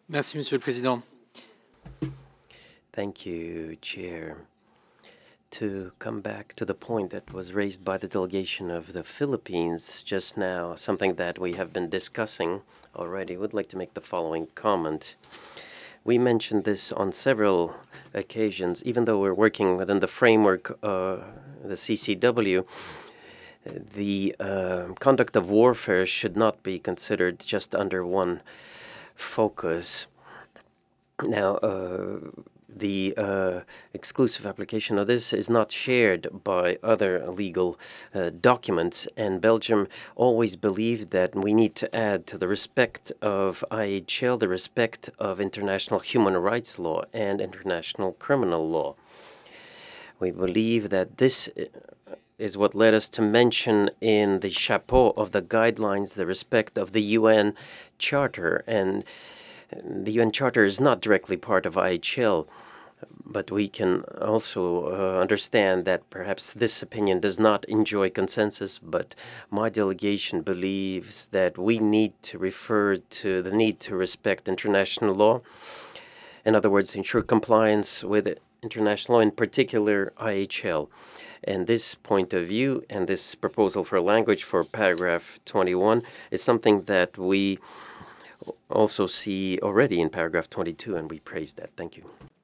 Merci, Monsieur le Président. Thank you, Chair. To come back to the point that was raised by the delegation of the Philippines just now, something that we have been discussing already, would like to make the following comment. We mentioned this on several occasions, even though we're working within the framework the CCW, the conduct of warfare should not be considered just under one focus. Now, the exclusive application of this is not shared by other legal documents, and Belgium always believed that we need to add to the respect of IHL the respect of international human rights law and international criminal law. We believe that this is what led us to mention in the chapeau of the guidelines the respect of the UN Charter. And the UN Charter is not directly part of IHL, but we can also understand that perhaps this opinion does not enjoy consensus, but my delegation believes that we need to refer to the need to respect international law. In other words, ensure compliance with international law, in particular IHL. And this point of view and this proposal for language for paragraph 21 is something that we also see already in paragraph 22, and we praise that. Thank you.